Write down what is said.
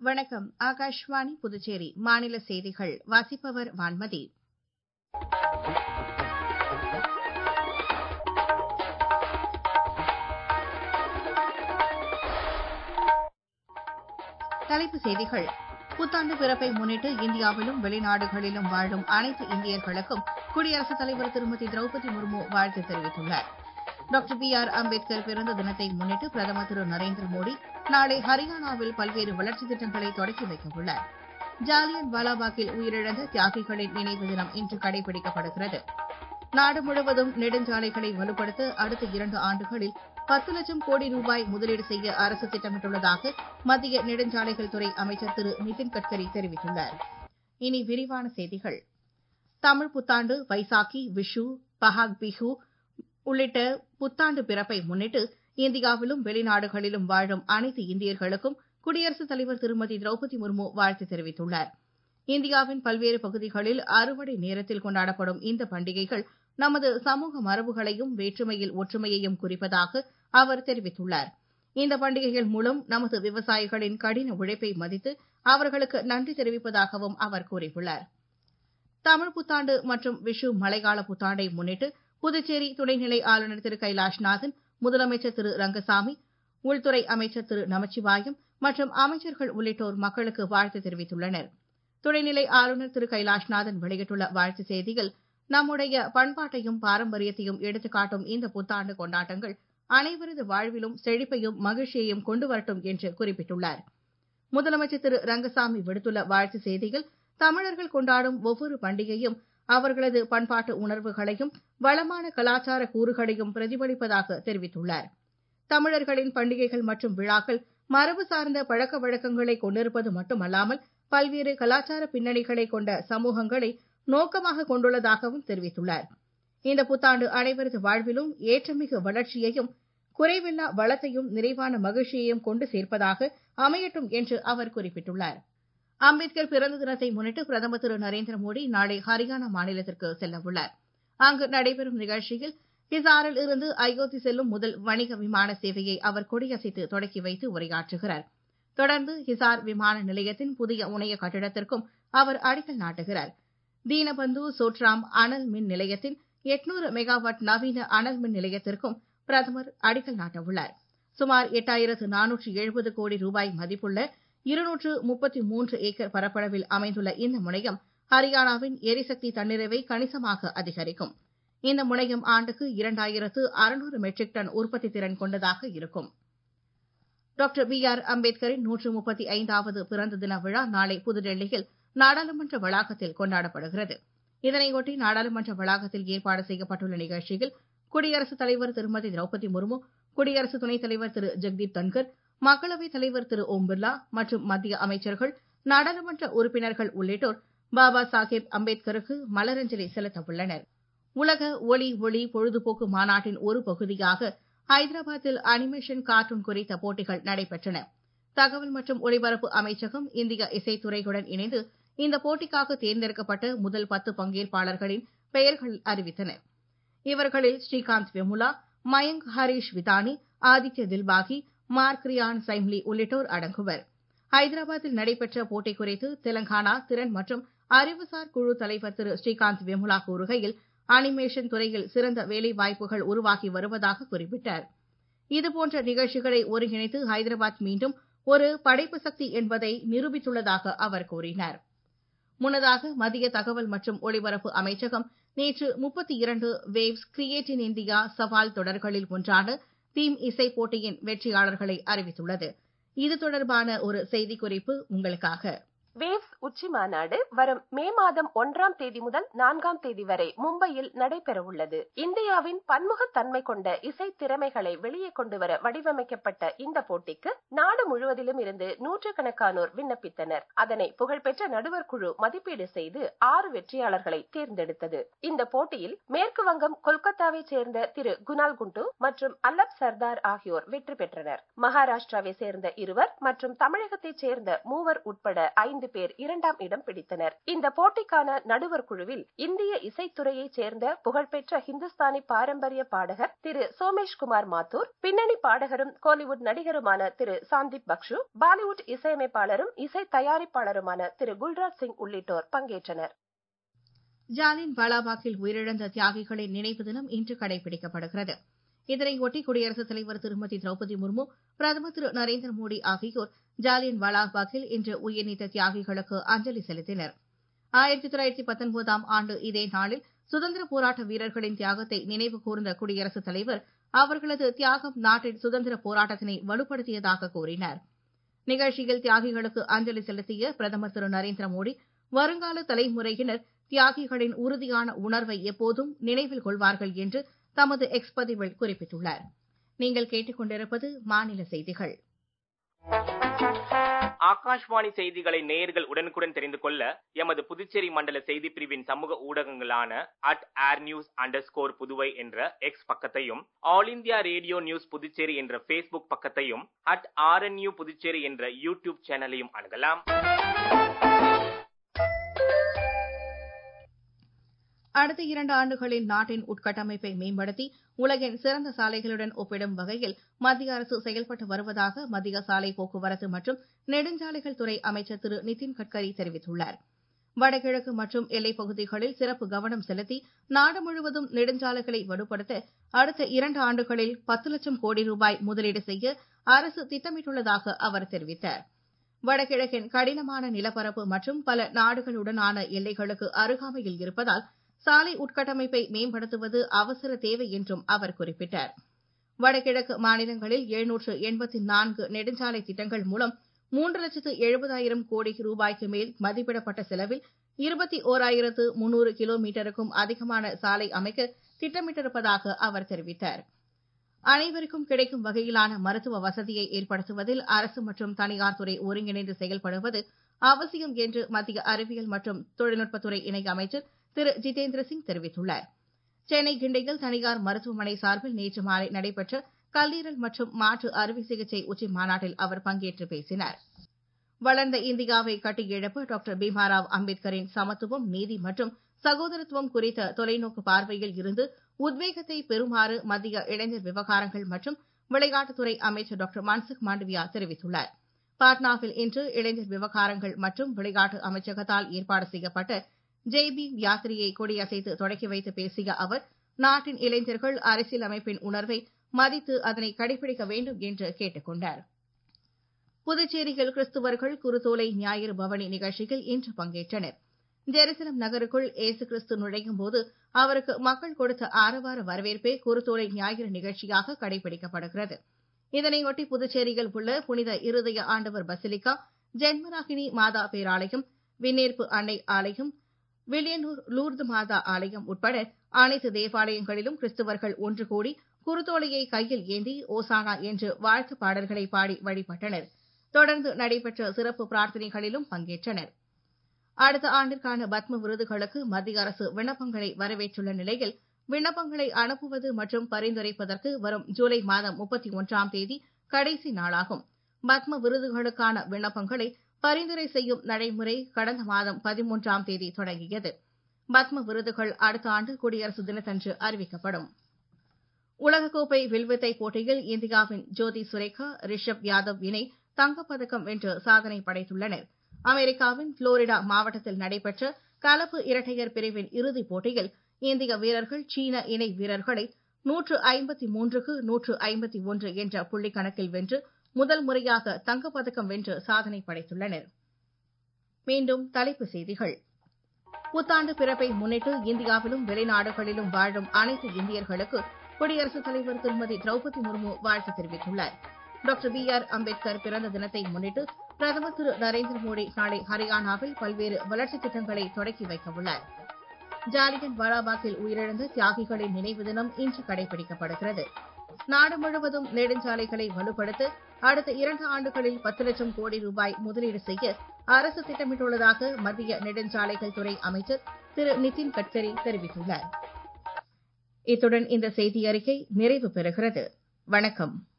வணக்கம். ஆகாஷ்வாணி புதுச்சேரி மாநில செய்திகள் வாசிப்பவர் வான்மதி. தலைப்புச் செய்திகள். புத்தாண்டு பிறப்பை முன்னிட்டு இந்தியாவிலும் வெளிநாடுகளிலும் வாழும் அனைத்து இந்தியர்களுக்கும் குடியரசுத் தலைவர் திருமதி திரௌபதி முர்மு வாழ்த்து தெரிவித்துள்ளார். Doctor B.R. அம்பேத்கர் பிறந்த தினத்தை முன்னிட்டு பிரதமர் திரு நரேந்திர மோடி நாளை ஹரியானாவில் பல்வேறு வளர்ச்சித் திட்டங்களை தொடக்கி வைக்கவுள்ளார். ஜாலியன் வாலாபாக்கில் உயிரிழந்த தியாகிகளின் நினைவு தினம் இன்று கடைபிடிக்கப்படுகிறது. நாடு முழுவதும் நெடுஞ்சாலைகளை வலுப்படுத்த அடுத்த 2 ஆண்டுகளில் 10 லட்சம் கோடி ரூபாய் முதலீடு செய்ய அரசு திட்டமிட்டுள்ளதாக மத்திய நெடுஞ்சாலைகள் துறை அமைச்சர் திரு நிதின் கட்கரி தெரிவித்துள்ளார். இனி விரிவான செய்திகள். தமிழ் புத்தாண்டு, வைசாக்கி, விஷு, பஹாக் பிஹு உள்ளிட்ட புத்தாண்டு பிறப்பை முன்னிட்டு இந்தியாவிலும் வெளிநாடுகளிலும் வாழும் அனைத்து இந்தியர்களுக்கும் குடியரசுத் தலைவர் திருமதி திரௌபதி முர்மு வாழ்த்து தெரிவித்துள்ளார். இந்தியாவின் பல்வேறு பகுதிகளில் அறுவடை நேரத்தில் கொண்டாடப்படும் இந்த பண்டிகைகள் நமது சமூக மரபுகளையும் வேற்றுமையில் ஒற்றுமையையும் குறிப்பதாக அவர் தெரிவித்துள்ளார். இந்த பண்டிகைகள் மூலம் நமது விவசாயிகளின் கடின உழைப்பை மதித்து அவர்களுக்கு நன்றி தெரிவிப்பதாகவும் அவர் கூறியுள்ளார். தமிழ் புத்தாண்டு மற்றும் விஷு மழைக்கால புத்தாண்டை முன்னிட்டு புதுச்சேரி துணைநிலை ஆளுநர் திரு கைலாஷ்நாதன், முதலமைச்சர் திரு ரங்கசாமி, உள்துறை அமைச்சர் திரு நமச்சிவாயம் மற்றும் அமைச்சர்கள் உள்ளிட்டோர் மக்களுக்கு வாழ்த்து தெரிவித்துள்ளனர். துணைநிலை ஆளுநர் திரு கைலாஷ்நாதன் வெளியிட்டுள்ள வாழ்த்துச் செய்தியில், நம்முடைய பண்பாட்டையும் பாரம்பரியத்தையும் எடுத்துக்காட்டும் இந்த புத்தாண்டு கொண்டாட்டங்கள் அனைவரது வாழ்விலும் செழிப்பையும் மகிழ்ச்சியையும் கொண்டு வரட்டும் என்று குறிப்பிட்டுள்ளார். முதலமைச்சர் திரு ரங்கசாமி விடுத்துள்ள வாழ்த்துச் செய்தியில், தமிழர்கள் கொண்டாடும் ஒவ்வொரு பண்டிகையும் அவர்களது பண்பாட்டு உணர்வுகளையும் வளமான கலாச்சார கூறுகளையும் பிரதிபலிப்பதாக தெரிவித்துள்ளார். தமிழர்களின் பண்டிகைகள் மற்றும் விழாக்கள் மரபு சார்ந்த பழக்க வழக்கங்களை கொண்டிருப்பது மட்டுமல்லாமல் பல்வேறு கலாச்சார பின்னணிகளை கொண்ட சமூகங்களை நோக்கமாக கொண்டுள்ளதாகவும் தெரிவித்துள்ளார். இந்த புத்தாண்டு அனைவரது வாழ்விலும் ஏற்றமிகு வளர்ச்சியையும் குறைவில்லா வளத்தையும் நிறைவான மகிழ்ச்சியையும் கொண்டு சேர்ப்பதாக அமையட்டும் என்று அவர் குறிப்பிட்டுள்ளார். அம்பேத்கர் பிறந்த தினத்தை முன்னிட்டு பிரதமர் திரு நரேந்திர மோடி நாளை ஹரியானா மாநிலத்திற்கு செல்லவுள்ளார். அங்கு நடைபெறும் நிகழ்ச்சியில் ஹிசாரில் இருந்து அயோத்தி செல்லும் முதல் வணிக விமான சேவையை அவர் கொடியசைத்து தொடக்கி வைத்து உரையாற்றுகிறார். தொடர்ந்து ஹிசார் விமான நிலையத்தின் புதிய முனைய கட்டிடத்திற்கும் அவர் அடிக்கல் நாட்டுகிறார். தீனபந்து சோட்ராம் அனல் மின் நிலையத்தின் 800 மெகாவாட் நவீன அனல் மின் நிலையத்திற்கும் பிரதமர் அடிக்கல் நாட்டவுள்ளார். சுமார் 8470 கோடி ரூபாய் மதிப்புள்ள 233 ஏக்கர் பரப்பளவில் அமைந்துள்ள இந்த முனையம் ஹரியானாவின் எரிசக்தி தன்னிறைவை கணிசமாக அதிகரிக்கும். இந்த முனையம் ஆண்டுக்கு 2600 மெட்ரிக் டன் உற்பத்தி திறன் கொண்டதாக இருக்கும். Doctor B.R. அம்பேத்கரின் 135வது பிறந்த தின விழா நாளை புதுடெல்லியில் நாடாளுமன்ற வளாகத்தில் கொண்டாடப்படுகிறது. இதனையொட்டி நாடாளுமன்ற வளாகத்தில் ஏற்பாடு செய்யப்பட்டுள்ள நிகழ்ச்சியில் குடியரசுத் தலைவர் திருமதி திரௌபதி முர்மு, குடியரசு துணைத் தலைவர் திரு ஜெக்தீப் தன்கர், மக்களவைத் தலைவர் திரு ஓம் பிர்லா மற்றும் மத்திய அமைச்சர்கள், நாடாளுமன்ற உறுப்பினர்கள் உள்ளிட்டோர் பாபா சாஹேப் அம்பேத்கருக்கு மலரஞ்சலி செலுத்தவுள்ளனர். உலக ஒளி பொழுதுபோக்கு மாநாட்டின் ஒரு பகுதியாக ஹைதராபாத்தில் அனிமேஷன் கார்ட்டூன் குறித்த போட்டிகள் நடைபெற்றன. தகவல் மற்றும் ஒலிபரப்பு அமைச்சகம் இந்திய இசைத்துறையுடன் இணைந்து இந்த போட்டிக்காக தேர்ந்தெடுக்கப்பட்ட முதல் 10 பங்கேற்பாளர்களின் பெயர்கள் அறிவித்தனர். இவர்களில் ஸ்ரீகாந்த் வெமுலா, மயங்க் ஹரிஷ் விதானி, ஆதித்ய தில்பாகி, மார்க் ரியான் சைம்லி உள்ளிட்டோர் அடங்குவர். ஹைதராபாத்தில் நடைபெற்ற போட்டி குறித்து தெலங்கானா திறன் மற்றும் அறிவுசார் குழு தலைவர் திரு ஸ்ரீகாந்த் வெமுலா கூறுகையில், அனிமேஷன் துறையில் சிறந்த வேலைவாய்ப்புகள் உருவாகி வருவதாக குறிப்பிட்டார். இதுபோன்ற நிகழ்ச்சிகளை ஒருங்கிணைத்து ஹைதராபாத் மீண்டும் ஒரு படைப்பு சக்தி என்பதை நிரூபித்துள்ளதாக அவர் கூறினார். முன்னதாக மத்திய தகவல் மற்றும் ஒலிபரப்பு அமைச்சகம் நேற்று 32 வேவ்ஸ் கிரியேட் இன் இந்தியா சவால் தொடர்களில் ஒன்றான தீம் இசை போட்டியின் வெற்றியாளர்களை அறிவித்துள்ளது. இது தொடர்பான ஒரு செய்திக்குறிப்பு உங்களுக்காக. வேவ்ஸ் உச்சி மாநாடு வரும் மே மாதம் 1ஆம் தேதி முதல் 4ஆம் தேதி வரை மும்பையில் நடைபெறவுள்ளது. இந்தியாவின் பன்முகத்தன்மை கொண்ட இசை திறமைகளை வெளியே கொண்டு வர வடிவமைக்கப்பட்ட இந்த போட்டிக்கு நாடு முழுவதிலும் இருந்து நூற்றுக்கணக்கானோர் விண்ணப்பித்தனர். அதனை புகழ்பெற்ற நடுவர் குழு மதிப்பீடு செய்து 6 வெற்றியாளர்களை தேர்ந்தெடுத்தது. இந்த போட்டியில் மேற்கு வங்கம் கொல்கத்தாவை சேர்ந்த திரு குணால் குண்டு மற்றும் அல்லப் சர்தார் ஆகியோர் வெற்றி பெற்றனர். மகாராஷ்டிராவை சேர்ந்த 2 மற்றும் தமிழகத்தைச் சேர்ந்த 3 உட்பட 5 15 பேர் 2ஆம் இடம் பிடித்தனர். இந்த போட்டிக்கான நடுவர் குழுவில் இந்திய இசைத்துறையைச் சேர்ந்த புகழ்பெற்ற ஹிந்துஸ்தானி பாரம்பரிய பாடகர் திரு சோமேஷ் குமார் மாத்தூர், பின்னணி பாடகரும் கோலிவுட் நடிகருமான திரு சாந்தீப் பக்ஷு, பாலிவுட் இசையமைப்பாளரும் இசை தயாரிப்பாளருமான திரு குல்ராஜ் சிங் உள்ளிட்டோர் பங்கேற்றனர். ஜாலியன் வாலாபாக்கில் உயிரிழந்த தியாகிகளின் நினைவு தினம் இன்று கடைபிடிக்கப்படுகிறது. இதனையொட்டி குடியரசுத் தலைவர் திருமதி திரௌபதி முர்மு, பிரதமர் திரு நரேந்திர மோடி ஆகியோர் ஜாலியன் வாலாபாக்கில் இன்று உயிர்நீத்த தியாகிகளுக்கு அஞ்சலி செலுத்தினர். 1919ஆம் ஆண்டு இதே நாளில் சுதந்திர போராட்ட வீரர்களின் தியாகத்தை நினைவு கூர்ந்த குடியரசுத் தலைவர் அவர்களது தியாகம் நாட்டின் சுதந்திர போராட்டத்தினை வலுப்படுத்தியதாக கூறினார். நிகழ்ச்சியில் தியாகிகளுக்கு அஞ்சலி செலுத்திய பிரதமர் திரு நரேந்திர மோடி, வருங்கால தலைமுறையினர் தியாகிகளின் உறுதியான உணர்வை எப்போதும் நினைவில் கொள்வார்கள் என்று தமது எக்ஸ் பதிவில் குறிப்பிட்டுள்ளார். நீங்கள் கேட்டுக்கொண்டிருப்பது மாநில செய்திகள். ஆகாஷ்வாணி செய்திகளை நேயர்கள் உடனுக்குடன் தெரிந்து கொள்ள எமது புதுச்சேரி மண்டல செய்தி பிரிவின் சமூக ஊடகங்களான @airnews_புதுவை என்ற எக்ஸ் பக்கத்தையும், all India radio news Puducherry என்ற பேஸ்புக் பக்கத்தையும், @RNU புதுச்சேரி என்ற யூடியூப் சேனலையும் அணுகலாம். அடுத்த 2 ஆண்டுகளில் நாட்டின் உட்கட்டமைப்பை மேம்படுத்தி உலகின் சிறந்த சாலைகளுடன் ஒப்பிடும் வகையில் மத்திய அரசு செயல்பட்டு வருவதாக மத்திய சாலை போக்குவரத்து மற்றும் நெடுஞ்சாலைகள் துறை அமைச்சர் திரு நிதின் கட்கரி தெரிவித்துள்ளார். வடகிழக்கு மற்றும் எல்லைப் பகுதிகளில் சிறப்பு கவனம் செலுத்தி நாடு முழுவதும் நெடுஞ்சாலைகளை வலுப்படுத்த அடுத்த 2 ஆண்டுகளில் 10 லட்சம் கோடி ரூபாய் முதலீடு செய்ய அரசு திட்டமிட்டுள்ளதாக அவர் தெரிவித்தார். வடகிழக்கின் கடினமான நிலப்பரப்பு மற்றும் பல நாடுகளுடனான எல்லைகளுக்கு அருகாமையில் இருப்பதால் சாலை உட்கட்டமைப்பை மேம்படுத்துவது அவசர தேவை என்றும் அவர் குறிப்பிட்டார். வடகிழக்கு மாநிலங்களில் 784 நெடுஞ்சாலை திட்டங்கள் மூலம் 3,70,000 கோடி ரூபாய்க்கு மேல் மதிப்பிடப்பட்ட செலவில் 21,300 கிலோமீட்டருக்கும் அதிகமான சாலை அமைக்க திட்டமிட்டிருப்பதாக அவர் தெரிவித்தார். அனைவருக்கும் கிடைக்கும் வகையிலான மருத்துவ வசதியை ஏற்படுத்துவதில் அரசு மற்றும் தனியார் துறை ஒருங்கிணைந்து செயல்படுவது அவசியம் என்று மத்திய அறிவியல் மற்றும் தொழில்நுட்பத்துறை இணை அமைச்சர் திரு ஜிதேந்திர சிங் தெரிவித்துள்ளார். சென்னை கிண்டியில் தனியார் மருத்துவமனை சார்பில் நேற்று மாலை நடைபெற்ற கல்லீரல் மற்றும் மாற்று அறுவை சிகிச்சை உச்சி மாநாட்டில் அவர் பங்கேற்று பேசினார். வளர்ந்த இந்தியாவை கட்டியெழுப்ப டாக்டர் பீமாராவ் அம்பேத்கரின் சமத்துவம், நீதி மற்றும் சகோதரத்துவம் குறித்த தொலைநோக்கு பார்வையில் இருந்து உத்வேகத்தை பெறுமாறு மத்திய இளைஞர் விவகாரங்கள் மற்றும் விளையாட்டுத்துறை அமைச்சர் டாக்டர் மன்சுக் மாண்டவியா தெரிவித்துள்ளார். பாட்னாவில் இன்று இளைஞர் விவகாரங்கள் மற்றும் விளையாட்டு அமைச்சகத்தால் ஏற்பாடு செய்யப்பட்ட ஜெய்பீம் யாத்திரையை கொடியசைத்து தொடக்கி வைத்து பேசிய அவர், நாட்டின் இளைஞர்கள் அரசியல் அமைப்பின் உணர்வை மதித்து அதனை கடைபிடிக்க வேண்டும் என்று கேட்டுக் கொண்டார். புதுச்சேரியில் கிறிஸ்துவர்கள் குருத்தோலை ஞாயிறு பவனி நிகழ்ச்சியில் இன்று பங்கேற்றனர். ஜெருசலம் நகருக்குள் இயேசு கிறிஸ்து நுழையும் போது அவருக்கு மக்கள் கொடுத்த ஆரவார வரவேற்பே குருத்தோலை ஞாயிறு நிகழ்ச்சியாக கடைபிடிக்கப்படுகிறது. இதனையொட்டி புதுச்சேரியில் உள்ள புனித இருதய ஆண்டவர் பசிலிக்கா, ஜென்மராகினி மாதா பேராலயம், விண்ணேற்பு அன்னை ஆலயம், வில்லியனூர் லூர்து மாதா ஆலயம் உட்பட அனைத்து தேவாலயங்களிலும் கிறிஸ்துவர்கள் ஒன்று கூடி குருத்தோலையை கையில் ஏந்தி ஓசானா என்று வாழ்த்து பாடல்களை பாடி வழிபட்டனர். தொடர்ந்து நடைபெற்ற சிறப்பு பிரார்த்தனைகளிலும் பங்கேற்றனர். அடுத்த ஆண்டிற்கான பத்ம விருதுகளுக்கு மத்திய அரசு விண்ணப்பங்களை வரவேற்றுள்ள நிலையில் விண்ணப்பங்களை அனுப்புவது மற்றும் பரிந்துரைப்பதற்கு வரும் ஜூலை மாதம் 31ஆம் தேதி கடைசி நாளாகும். பத்ம விருதுகளுக்கான விண்ணப்பங்களை பரிந்துரை செய்யும் நடைமுறை கடந்த மாதம் 13ஆம் தேதி தொடங்கியது. பத்ம விருதுகள் அடுத்த ஆண்டு குடியரசு தினத்தன்று அறிவிக்கப்படும். உலகக்கோப்பை வில்வித்தை போட்டியில் இந்தியாவின் ஜோதி சுரேகா, ரிஷப் யாதவ் இணை தங்கப்பதக்கம் வென்று சாதனை படைத்துள்ளனர். அமெரிக்காவின் புளோரிடா மாவட்டத்தில் நடைபெற்ற கலப்பு இரட்டையர் பிரிவின் இறுதிப் போட்டியில் இந்திய வீரர்கள் சீன இணை வீரர்களை 153க்கு 151 என்ற புள்ளிக் கணக்கில் வென்று முதல் முறையாக தங்கப்பதக்கம் வென்று சாதனை படைத்துள்ளனர். மீண்டும் தலைப்புச் செய்திகள். புத்தாண்டு பிறப்பை முன்னிட்டு இந்தியாவிலும் வெளிநாடுகளிலும் வாழும் அனைத்து இந்தியர்களுக்கு குடியரசுத் தலைவர் திருமதி திரௌபதி முர்மு வாழ்த்து தெரிவித்துள்ளார். Doctor B.R.. அம்பேத்கர் பிறந்த தினத்தை முன்னிட்டு பிரதமர் திரு நரேந்திர மோடி நாளை ஹரியானாவில் பல்வேறு வளர்ச்சித் திட்டங்களை தொடக்கி வைக்கவுள்ளார். ஜாலியன் வாலாபாக்கில் உயிரிழந்த தியாகிகளின் நினைவு தினம் இன்று கடைபிடிக்கப்படுகிறது. நாடு முழுவதும் நெடுஞ்சாலைகளை வலுப்படுத்த அடுத்த 2 ஆண்டுகளில் 10 லட்சம் கோடி ரூபாய் முதலீடு செய்ய அரசு திட்டமிட்டுள்ளதாக மத்திய நெடுஞ்சாலைகள் துறை அமைச்சர் திரு நிதின் கட்கரி தெரிவித்துள்ளார். இத்துடன் இந்த செய்தி அறிக்கை நிறைவு பெறுகிறது. வணக்கம்.